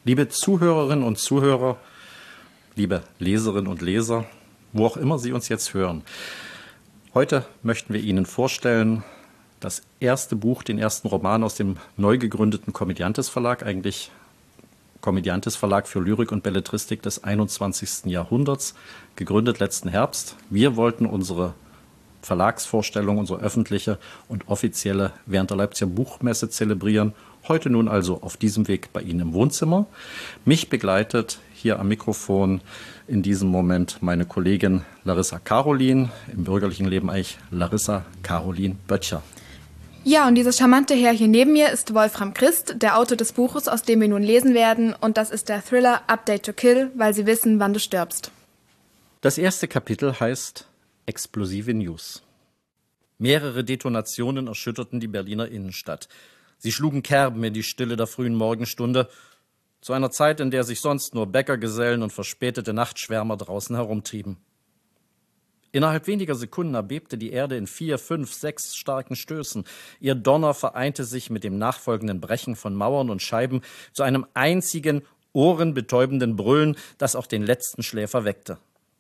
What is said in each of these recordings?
Liebe Zuhörerinnen und Zuhörer, liebe Leserinnen und Leser, wo auch immer Sie uns jetzt hören. Heute möchten wir Ihnen vorstellen das erste Buch, den ersten Roman aus dem neu gegründeten Komödiantes Verlag, eigentlich Komödiantes Verlag für Lyrik und Belletristik des 21. Jahrhunderts, gegründet letzten Herbst. Wir wollten unsere Verlagsvorstellung, unsere öffentliche und offizielle während der Leipziger Buchmesse zelebrieren. Heute nun also auf diesem Weg bei Ihnen im Wohnzimmer. Mich begleitet hier am Mikrofon in diesem Moment meine Kollegin Larissa Karolin, im bürgerlichen Leben eigentlich Larissa Karolin Böttcher. Ja, und dieses charmante Herr hier neben mir ist Wolfram Christ, der Autor des Buches, aus dem wir nun lesen werden. Und das ist der Thriller Update to Kill, weil sie wissen, wann du stirbst. Das erste Kapitel heißt Explosive News. Mehrere Detonationen erschütterten die Berliner Innenstadt. Sie schlugen Kerben in die Stille der frühen Morgenstunde, zu einer Zeit, in der sich sonst nur Bäckergesellen und verspätete Nachtschwärmer draußen herumtrieben. Innerhalb weniger Sekunden erbebte die Erde in 4, 5, 6 starken Stößen. Ihr Donner vereinte sich mit dem nachfolgenden Brechen von Mauern und Scheiben zu einem einzigen, ohrenbetäubenden Brüllen, das auch den letzten Schläfer weckte.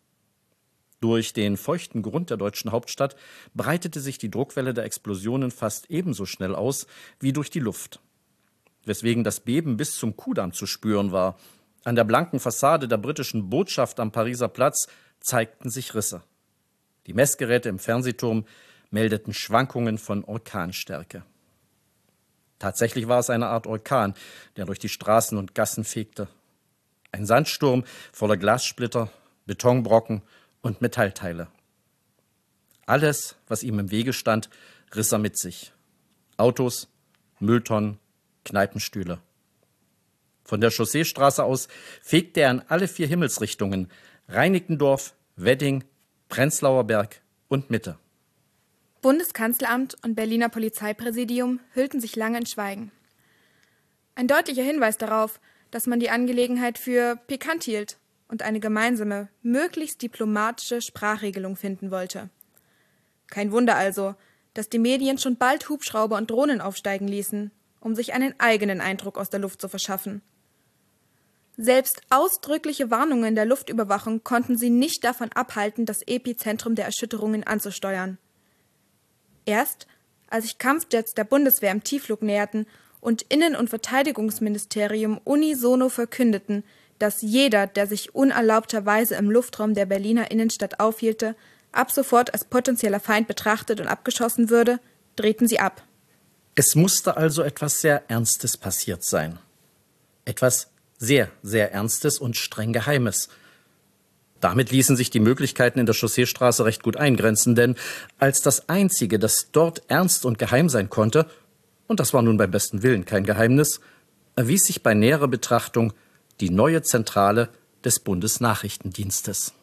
Durch den feuchten Grund der deutschen Hauptstadt breitete sich die Druckwelle der Explosionen fast ebenso schnell aus wie durch die Luft, weswegen das Beben bis zum Kudamm zu spüren war. An der blanken Fassade der britischen Botschaft am Pariser Platz zeigten sich Risse. Die Messgeräte im Fernsehturm meldeten Schwankungen von Orkanstärke. Tatsächlich war es eine Art Orkan, der durch die Straßen und Gassen fegte. Ein Sandsturm voller Glassplitter, Betonbrocken und Metallteile. Alles, was ihm im Wege stand, riss er mit sich. Autos, Mülltonnen, Kneipenstühle. Von der Chausseestraße aus fegte er in alle 4 Himmelsrichtungen: Reinickendorf, Wedding, Prenzlauer Berg und Mitte. Bundeskanzleramt und Berliner Polizeipräsidium hüllten sich lange in Schweigen. Ein deutlicher Hinweis darauf, dass man die Angelegenheit für pikant hielt und eine gemeinsame, möglichst diplomatische Sprachregelung finden wollte. Kein Wunder also, dass die Medien schon bald Hubschrauber und Drohnen aufsteigen ließen, um sich einen eigenen Eindruck aus der Luft zu verschaffen. Selbst ausdrückliche Warnungen der Luftüberwachung konnten sie nicht davon abhalten, das Epizentrum der Erschütterungen anzusteuern. Erst als sich Kampfjets der Bundeswehr im Tiefflug näherten und Innen- und Verteidigungsministerium unisono verkündeten, dass jeder, der sich unerlaubterweise im Luftraum der Berliner Innenstadt aufhielte, ab sofort als potenzieller Feind betrachtet und abgeschossen würde, drehten sie ab. Es musste also etwas sehr Ernstes passiert sein. Etwas sehr, sehr Ernstes und streng Geheimes. Damit ließen sich die Möglichkeiten in der Chausseestraße recht gut eingrenzen, denn als das Einzige, das dort ernst und geheim sein konnte, und das war nun beim besten Willen kein Geheimnis, erwies sich bei näherer Betrachtung die neue Zentrale des Bundesnachrichtendienstes.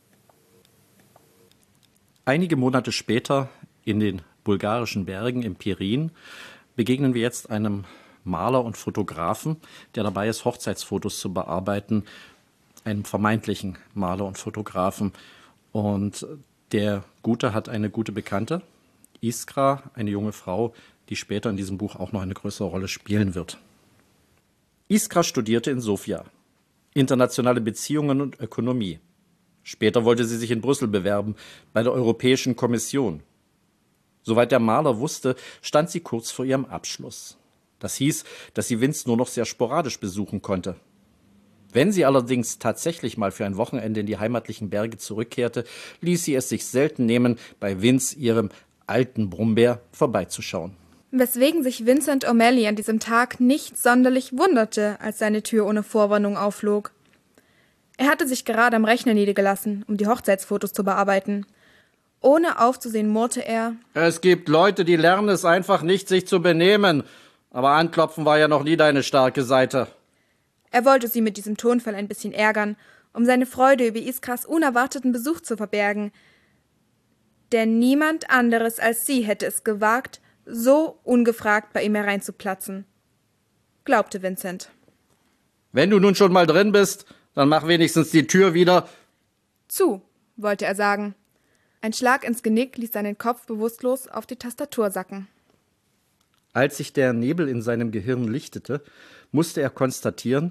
Einige Monate später in den bulgarischen Bergen im Pirin begegnen wir jetzt einem Maler und Fotografen, der dabei ist, Hochzeitsfotos zu bearbeiten, einem vermeintlichen Maler und Fotografen. Und der Gute hat eine gute Bekannte, Iskra, eine junge Frau, die später in diesem Buch auch noch eine größere Rolle spielen wird. Iskra studierte in Sofia internationale Beziehungen und Ökonomie. Später wollte sie sich in Brüssel bewerben, bei der Europäischen Kommission. Soweit der Maler wusste, stand sie kurz vor ihrem Abschluss. Das hieß, dass sie Vince nur noch sehr sporadisch besuchen konnte. Wenn sie allerdings tatsächlich mal für ein Wochenende in die heimatlichen Berge zurückkehrte, ließ sie es sich selten nehmen, bei Vince, ihrem alten Brummbär, vorbeizuschauen. Weswegen sich Vincent O'Malley an diesem Tag nicht sonderlich wunderte, als seine Tür ohne Vorwarnung aufflog. Er hatte sich gerade am Rechner niedergelassen, um die Hochzeitsfotos zu bearbeiten. Ohne aufzusehen, murrte er: Es gibt Leute, die lernen es einfach nicht, sich zu benehmen. Aber anklopfen war ja noch nie deine starke Seite. Er wollte sie mit diesem Tonfall ein bisschen ärgern, um seine Freude über Iskras unerwarteten Besuch zu verbergen. Denn niemand anderes als sie hätte es gewagt, so ungefragt bei ihm hereinzuplatzen, glaubte Vincent. Wenn du nun schon mal drin bist, dann mach wenigstens die Tür wieder zu, wollte er sagen. Ein Schlag ins Genick ließ seinen Kopf bewusstlos auf die Tastatur sacken. Als sich der Nebel in seinem Gehirn lichtete, musste er konstatieren,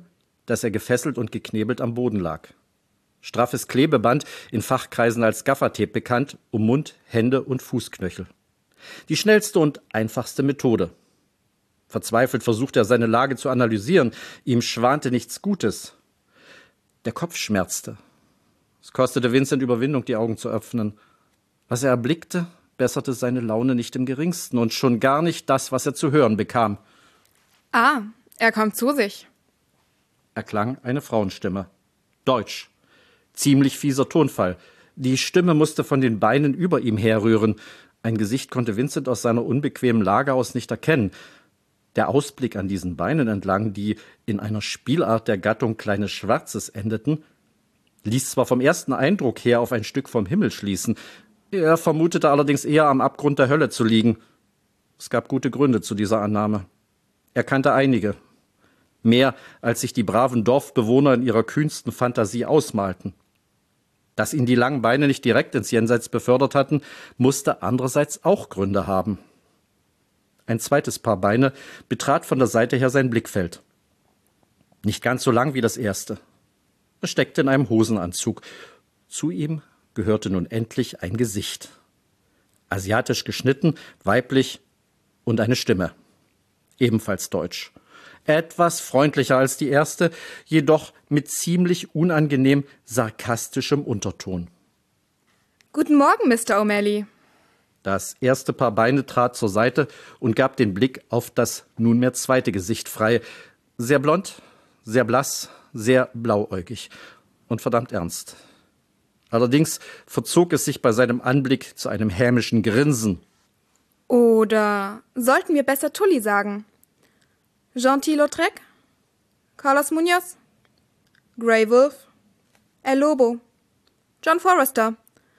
dass er gefesselt und geknebelt am Boden lag. Straffes Klebeband, in Fachkreisen als Gaffertape bekannt, um Mund, Hände und Fußknöchel. Die schnellste und einfachste Methode. Verzweifelt versuchte er, seine Lage zu analysieren. Ihm schwante nichts Gutes. Der Kopf schmerzte. Es kostete Vincent Überwindung, die Augen zu öffnen. Was er erblickte, besserte seine Laune nicht im geringsten und schon gar nicht das, was er zu hören bekam. Ah, er kommt zu sich, Erklang eine Frauenstimme. Deutsch. Ziemlich fieser Tonfall. Die Stimme musste von den Beinen über ihm herrühren. Ein Gesicht konnte Vincent aus seiner unbequemen Lage aus nicht erkennen. Der Ausblick an diesen Beinen entlang, die in einer Spielart der Gattung Kleines Schwarzes endeten, ließ zwar vom ersten Eindruck her auf ein Stück vom Himmel schließen, er vermutete allerdings eher am Abgrund der Hölle zu liegen. Es gab gute Gründe zu dieser Annahme. Er kannte einige. Mehr, als sich die braven Dorfbewohner in ihrer kühnsten Fantasie ausmalten. Dass ihn die langen Beine nicht direkt ins Jenseits befördert hatten, musste andererseits auch Gründe haben. Ein zweites Paar Beine betrat von der Seite her sein Blickfeld. Nicht ganz so lang wie das erste. Er steckte in einem Hosenanzug. Zu ihm gehörte nun endlich ein Gesicht. Asiatisch geschnitten, weiblich und eine Stimme. Ebenfalls deutsch. Etwas freundlicher als die erste, jedoch mit ziemlich unangenehm sarkastischem Unterton. Guten Morgen, Mr. O'Malley. Das erste Paar Beine trat zur Seite und gab den Blick auf das nunmehr zweite Gesicht frei. Sehr blond, sehr blass, sehr blauäugig und verdammt ernst. Allerdings verzog es sich bei seinem Anblick zu einem hämischen Grinsen. Oder sollten wir besser Tully sagen? Gentil-Lautrec? Carlos Munoz? Grey Wolf? El Lobo? John Forrester?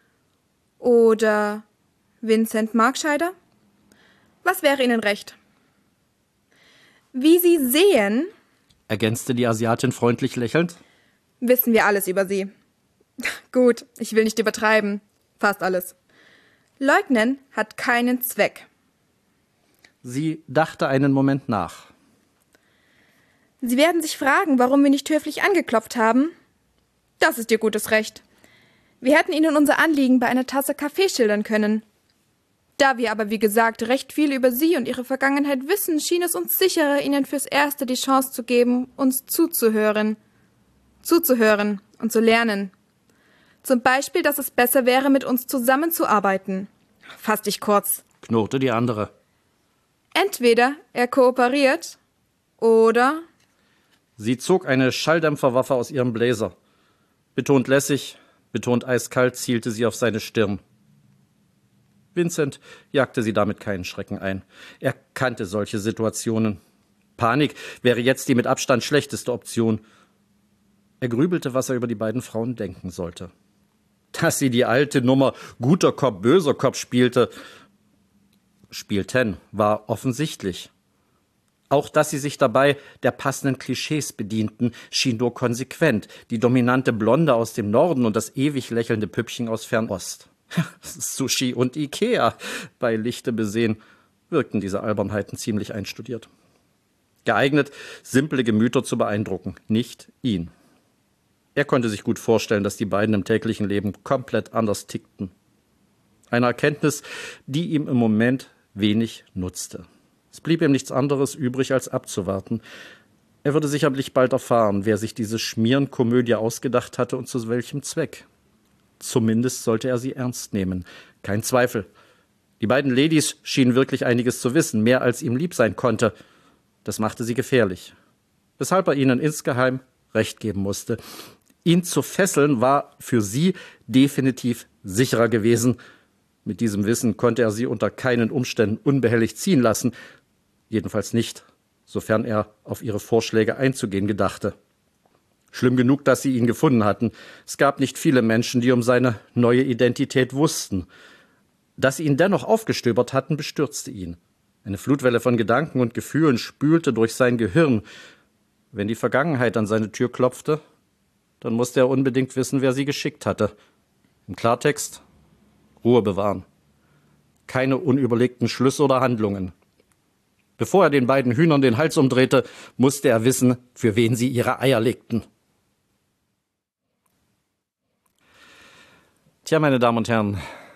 Oder Vincent Markscheider? Was wäre Ihnen recht? Wie Sie sehen, Ergänzte die Asiatin freundlich lächelnd. wissen wir alles über Sie. Gut, ich will nicht übertreiben. Fast alles. Leugnen hat keinen Zweck. Sie dachte einen Moment nach. Sie werden sich fragen, warum wir nicht höflich angeklopft haben. Das ist Ihr gutes Recht. Wir hätten Ihnen unser Anliegen bei einer Tasse Kaffee schildern können. Da wir aber, wie gesagt, recht viel über Sie und Ihre Vergangenheit wissen, schien es uns sicherer, Ihnen fürs Erste die Chance zu geben, uns zuzuhören. Zuzuhören und zu lernen. Zum Beispiel, dass es besser wäre, mit uns zusammenzuarbeiten. Fass dich kurz. Knurrte die andere. Entweder er kooperiert oder... Sie zog eine Schalldämpferwaffe aus ihrem Blazer. Betont lässig, betont eiskalt zielte sie auf seine Stirn. Vincent jagte sie damit keinen Schrecken ein. Er kannte solche Situationen. Panik wäre jetzt die mit Abstand schlechteste Option. Er grübelte, was er über die beiden Frauen denken sollte. Dass sie die alte Nummer guter Kopf, böser Kopf spielten, war offensichtlich. Auch dass sie sich dabei der passenden Klischees bedienten, schien nur konsequent. Die dominante Blonde aus dem Norden und das ewig lächelnde Püppchen aus Fernost. Sushi und Ikea, bei Lichte besehen, wirkten diese Albernheiten ziemlich einstudiert. Geeignet, simple Gemüter zu beeindrucken, nicht ihn. Er konnte sich gut vorstellen, dass die beiden im täglichen Leben komplett anders tickten. Eine Erkenntnis, die ihm im Moment wenig nutzte. Es blieb ihm nichts anderes übrig, als abzuwarten. Er würde sicherlich bald erfahren, wer sich diese Schmierenkomödie ausgedacht hatte und zu welchem Zweck. Zumindest sollte er sie ernst nehmen. Kein Zweifel. Die beiden Ladies schienen wirklich einiges zu wissen, mehr als ihm lieb sein konnte. Das machte sie gefährlich. Weshalb er ihnen insgeheim Recht geben musste. Ihn zu fesseln war für sie definitiv sicherer gewesen. Mit diesem Wissen konnte er sie unter keinen Umständen unbehelligt ziehen lassen. Jedenfalls nicht, sofern er auf ihre Vorschläge einzugehen gedachte. Schlimm genug, dass sie ihn gefunden hatten. Es gab nicht viele Menschen, die um seine neue Identität wussten. Dass sie ihn dennoch aufgestöbert hatten, bestürzte ihn. Eine Flutwelle von Gedanken und Gefühlen spülte durch sein Gehirn. Wenn die Vergangenheit an seine Tür klopfte, dann musste er unbedingt wissen, wer sie geschickt hatte. Im Klartext: Ruhe bewahren. Keine unüberlegten Schlüsse oder Handlungen. Bevor er den beiden Hühnern den Hals umdrehte, musste er wissen, für wen sie ihre Eier legten. Tja, meine Damen und Herren,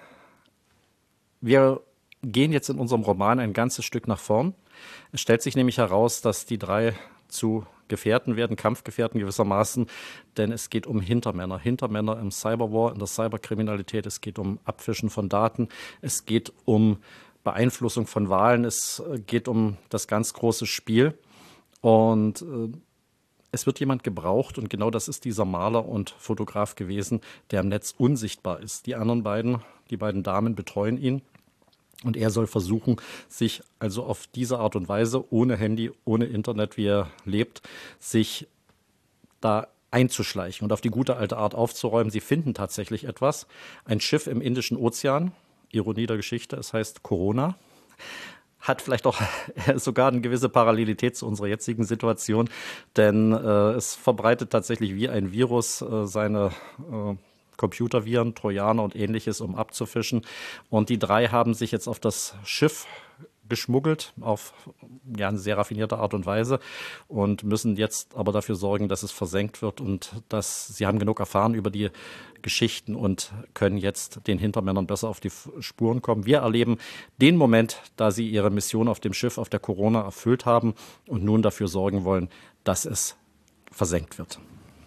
wir gehen jetzt in unserem Roman ein ganzes Stück nach vorn. Es stellt sich nämlich heraus, dass die drei zu Gefährten werden, Kampfgefährten gewissermaßen, denn es geht um Hintermänner. Hintermänner im Cyberwar, in der Cyberkriminalität, es geht um Abfischen von Daten, es geht um Beeinflussung von Wahlen, es geht um das ganz große Spiel und es wird jemand gebraucht und genau das ist dieser Maler und Fotograf gewesen, der im Netz unsichtbar ist. Die anderen beiden, die beiden Damen betreuen ihn. Und er soll versuchen, sich also auf diese Art und Weise, ohne Handy, ohne Internet, wie er lebt, sich da einzuschleichen und auf die gute alte Art aufzuräumen. Sie finden tatsächlich etwas. Ein Schiff im Indischen Ozean, Ironie der Geschichte, es heißt Corona, hat vielleicht auch sogar eine gewisse Parallelität zu unserer jetzigen Situation, denn es verbreitet tatsächlich wie ein Virus seine Computerviren, Trojaner und Ähnliches, um abzufischen. Und die drei haben sich jetzt auf das Schiff geschmuggelt, auf eine sehr raffinierte Art und Weise und müssen jetzt aber dafür sorgen, dass es versenkt wird und dass sie haben genug erfahren über die Geschichten und können jetzt den Hintermännern besser auf die Spuren kommen. Wir erleben den Moment, da sie ihre Mission auf dem Schiff, auf der Corona erfüllt haben und nun dafür sorgen wollen, dass es versenkt wird.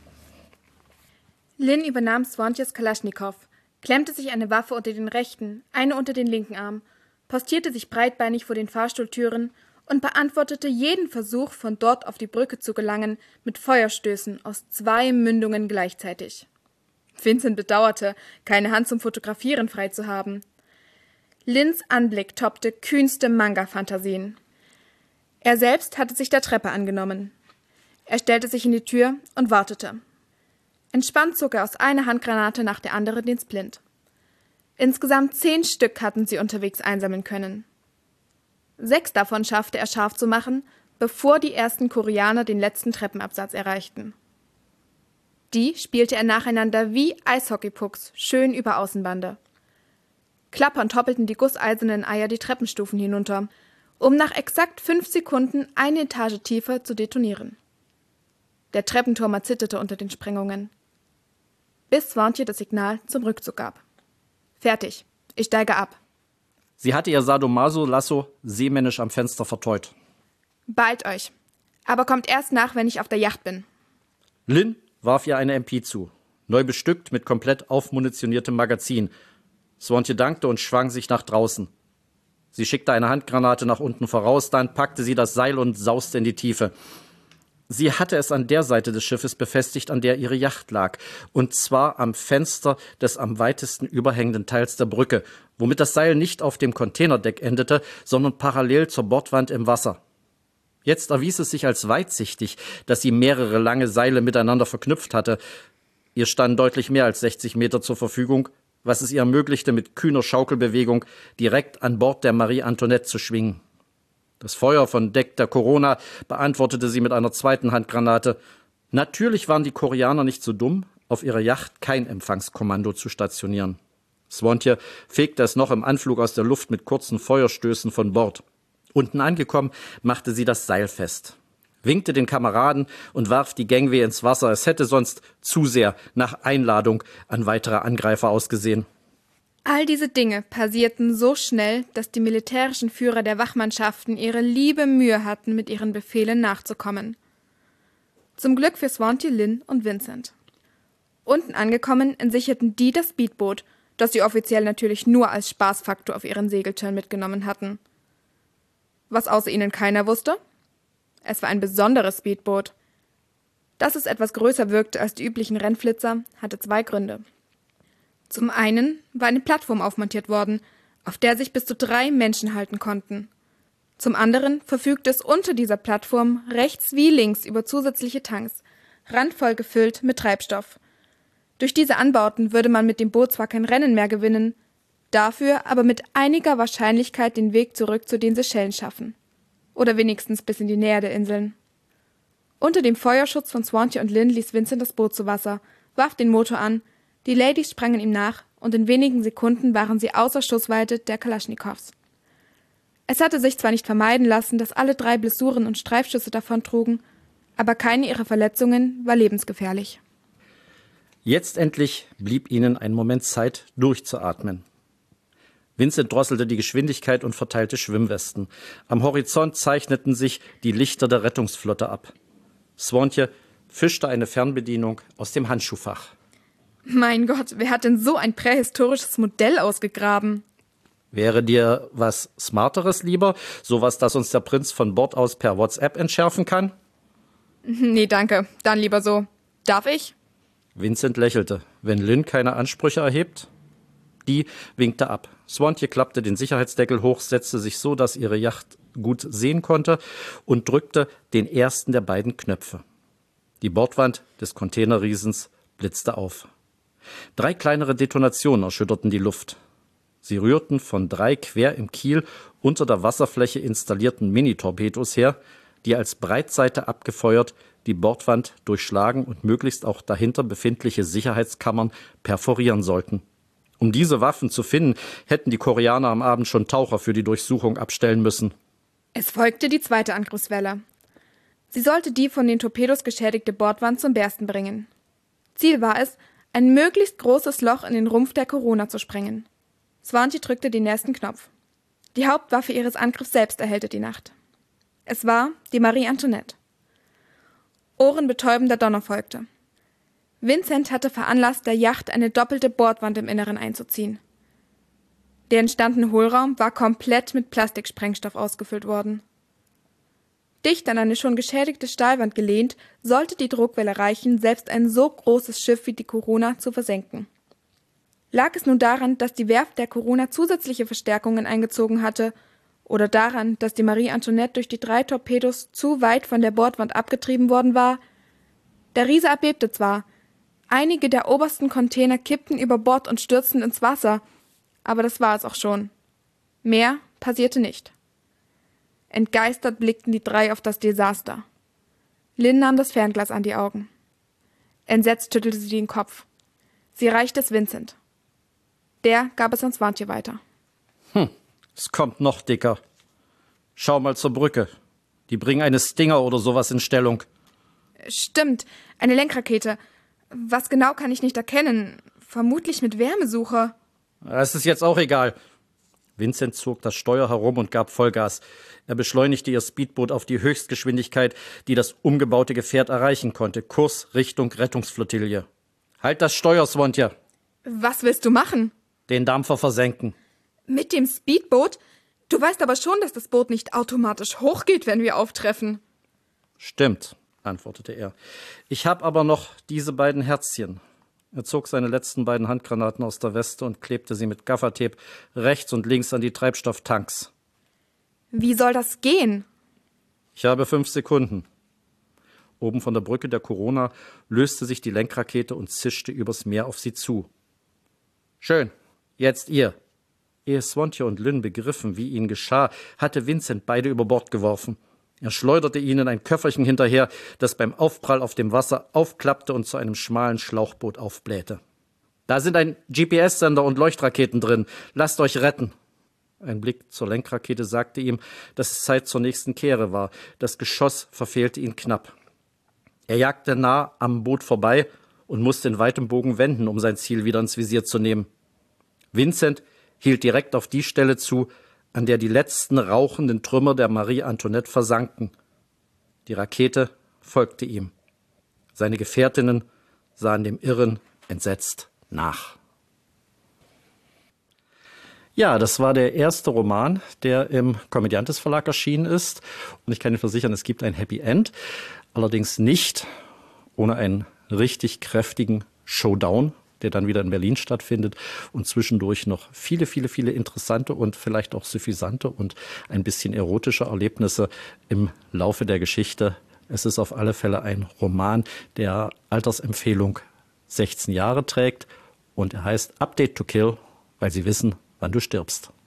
Lynn übernahm Swantjes Kalaschnikow, klemmte sich eine Waffe unter den rechten, eine unter den linken Arm, postierte sich breitbeinig vor den Fahrstuhltüren und beantwortete jeden Versuch, von dort auf die Brücke zu gelangen, mit Feuerstößen aus 2 Mündungen gleichzeitig. Vincent bedauerte, keine Hand zum Fotografieren frei zu haben. Lynns Anblick toppte kühnste Manga-Fantasien. Er selbst hatte sich der Treppe angenommen. Er stellte sich in die Tür und wartete. Entspannt zog er aus einer Handgranate nach der anderen den Splint. Insgesamt 10 Stück hatten sie unterwegs einsammeln können. 6 davon schaffte er scharf zu machen, bevor die ersten Koreaner den letzten Treppenabsatz erreichten. Die spielte er nacheinander wie Eishockeypucks schön über Außenbande. Klappernd hoppelten die gusseisernen Eier die Treppenstufen hinunter, um nach exakt 5 Sekunden eine Etage tiefer zu detonieren. Der Treppenturm zitterte unter den Sprengungen. Bis Swantje das Signal zum Rückzug gab. Fertig, ich steige ab. Sie hatte ihr Sadomaso-Lasso seemännisch am Fenster verteut. Beeilt euch, aber kommt erst nach, wenn ich auf der Yacht bin. Lynn warf ihr eine MP zu, neu bestückt mit komplett aufmunitioniertem Magazin. Swantje dankte und schwang sich nach draußen. Sie schickte eine Handgranate nach unten voraus, dann packte sie das Seil und sauste in die Tiefe. Sie hatte es an der Seite des Schiffes befestigt, an der ihre Yacht lag, und zwar am Fenster des am weitesten überhängenden Teils der Brücke, womit das Seil nicht auf dem Containerdeck endete, sondern parallel zur Bordwand im Wasser. Jetzt erwies es sich als weitsichtig, dass sie mehrere lange Seile miteinander verknüpft hatte. Ihr standen deutlich mehr als 60 Meter zur Verfügung, was es ihr ermöglichte, mit kühner Schaukelbewegung direkt an Bord der Marie Antoinette zu schwingen. Das Feuer von Deck der Corona beantwortete sie mit einer zweiten Handgranate. Natürlich waren die Koreaner nicht so dumm, auf ihrer Yacht kein Empfangskommando zu stationieren. Swantje fegte es noch im Anflug aus der Luft mit kurzen Feuerstößen von Bord. Unten angekommen, machte sie das Seil fest, winkte den Kameraden und warf die Gangway ins Wasser. Es hätte sonst zu sehr nach Einladung an weitere Angreifer ausgesehen. All diese Dinge passierten so schnell, dass die militärischen Führer der Wachmannschaften ihre liebe Mühe hatten, mit ihren Befehlen nachzukommen. Zum Glück für Swantje, Lynn und Vincent. Unten angekommen entsicherten die das Speedboot, das sie offiziell natürlich nur als Spaßfaktor auf ihren Segeltörn mitgenommen hatten. Was außer ihnen keiner wusste? Es war ein besonderes Speedboot. Dass es etwas größer wirkte als die üblichen Rennflitzer, hatte 2 Gründe. Zum einen war eine Plattform aufmontiert worden, auf der sich bis zu 3 Menschen halten konnten. Zum anderen verfügte es unter dieser Plattform rechts wie links über zusätzliche Tanks, randvoll gefüllt mit Treibstoff. Durch diese Anbauten würde man mit dem Boot zwar kein Rennen mehr gewinnen, dafür aber mit einiger Wahrscheinlichkeit den Weg zurück zu den Seychellen schaffen. Oder wenigstens bis in die Nähe der Inseln. Unter dem Feuerschutz von Swantje und Lynn ließ Vincent das Boot zu Wasser, warf den Motor an. Die Ladies sprangen ihm nach und in wenigen Sekunden waren sie außer Schussweite der Kalaschnikows. Es hatte sich zwar nicht vermeiden lassen, dass alle 3 Blessuren und Streifschüsse davontrugen, aber keine ihrer Verletzungen war lebensgefährlich. Jetzt endlich blieb ihnen ein Moment Zeit, durchzuatmen. Vincent drosselte die Geschwindigkeit und verteilte Schwimmwesten. Am Horizont zeichneten sich die Lichter der Rettungsflotte ab. Swantia fischte eine Fernbedienung aus dem Handschuhfach. Mein Gott, wer hat denn so ein prähistorisches Modell ausgegraben? Wäre dir was Smarteres lieber? Sowas, das uns der Prinz von Bord aus per WhatsApp entschärfen kann? Nee, danke. Dann lieber so. Darf ich? Vincent lächelte. Wenn Lynn keine Ansprüche erhebt? Die winkte ab. Swantia klappte den Sicherheitsdeckel hoch, setzte sich so, dass ihre Yacht gut sehen konnte und drückte den ersten der beiden Knöpfe. Die Bordwand des Containerriesens blitzte auf. 3 kleinere Detonationen erschütterten die Luft. Sie rührten von 3 quer im Kiel unter der Wasserfläche installierten Mini-Torpedos her, die als Breitseite abgefeuert die Bordwand durchschlagen und möglichst auch dahinter befindliche Sicherheitskammern perforieren sollten. Um diese Waffen zu finden, hätten die Koreaner am Abend schon Taucher für die Durchsuchung abstellen müssen. Es folgte die zweite Angriffswelle. Sie sollte die von den Torpedos geschädigte Bordwand zum Bersten bringen. Ziel war es, ein möglichst großes Loch in den Rumpf der Corona zu sprengen. Swantia drückte den nächsten Knopf. Die Hauptwaffe ihres Angriffs selbst erhellte die Nacht. Es war die Marie Antoinette. Ohrenbetäubender Donner folgte. Vincent hatte veranlasst, der Yacht eine doppelte Bordwand im Inneren einzuziehen. Der entstandene Hohlraum war komplett mit Plastiksprengstoff ausgefüllt worden. Dicht an eine schon geschädigte Stahlwand gelehnt, sollte die Druckwelle reichen, selbst ein so großes Schiff wie die Corona zu versenken. Lag es nun daran, dass die Werft der Corona zusätzliche Verstärkungen eingezogen hatte, oder daran, dass die Marie Antoinette durch die 3 Torpedos zu weit von der Bordwand abgetrieben worden war? Der Riese erbebte zwar, einige der obersten Container kippten über Bord und stürzten ins Wasser, aber das war es auch schon. Mehr passierte nicht. Entgeistert blickten die 3 auf das Desaster. Lynn nahm das Fernglas an die Augen. Entsetzt schüttelte sie den Kopf. Sie reichte es Vincent. Der gab es an Swantia weiter. Es kommt noch dicker. Schau mal zur Brücke. Die bringen eine Stinger oder sowas in Stellung. Stimmt, eine Lenkrakete. Was genau kann ich nicht erkennen. Vermutlich mit Wärmesucher. Es ist jetzt auch egal. Vincent zog das Steuer herum und gab Vollgas. Er beschleunigte ihr Speedboot auf die Höchstgeschwindigkeit, die das umgebaute Gefährt erreichen konnte. Kurs Richtung Rettungsflottille. Halt das Steuer, Swantia. Was willst du machen? Den Dampfer versenken. Mit dem Speedboot? Du weißt aber schon, dass das Boot nicht automatisch hochgeht, wenn wir auftreffen. Stimmt, antwortete er. Ich habe aber noch diese beiden Herzchen. Er zog seine letzten beiden Handgranaten aus der Weste und klebte sie mit Gaffertape rechts und links an die Treibstofftanks. Wie soll das gehen? Ich habe 5 Sekunden. Oben von der Brücke der Corona löste sich die Lenkrakete und zischte übers Meer auf sie zu. Schön, jetzt ihr. Ehe Swantia und Lynn begriffen, wie ihnen geschah, hatte Vincent beide über Bord geworfen. Er schleuderte ihnen ein Köfferchen hinterher, das beim Aufprall auf dem Wasser aufklappte und zu einem schmalen Schlauchboot aufblähte. Da sind ein GPS-Sender und Leuchtraketen drin. Lasst euch retten. Ein Blick zur Lenkrakete sagte ihm, dass es Zeit zur nächsten Kehre war. Das Geschoss verfehlte ihn knapp. Er jagte nah am Boot vorbei und musste in weitem Bogen wenden, um sein Ziel wieder ins Visier zu nehmen. Vincent hielt direkt auf die Stelle zu, an der die letzten rauchenden Trümmer der Marie Antoinette versanken. Die Rakete folgte ihm. Seine Gefährtinnen sahen dem Irren entsetzt nach. Ja, das war der erste Roman, der im Komödiantes Verlag erschienen ist. Und ich kann Ihnen versichern, es gibt ein Happy End. Allerdings nicht ohne einen richtig kräftigen Showdown, der dann wieder in Berlin stattfindet und zwischendurch noch viele, viele, viele interessante und vielleicht auch suffisante und ein bisschen erotische Erlebnisse im Laufe der Geschichte. Es ist auf alle Fälle ein Roman, der Altersempfehlung 16 Jahre trägt und er heißt Update to Kill, weil Sie wissen, wann du stirbst.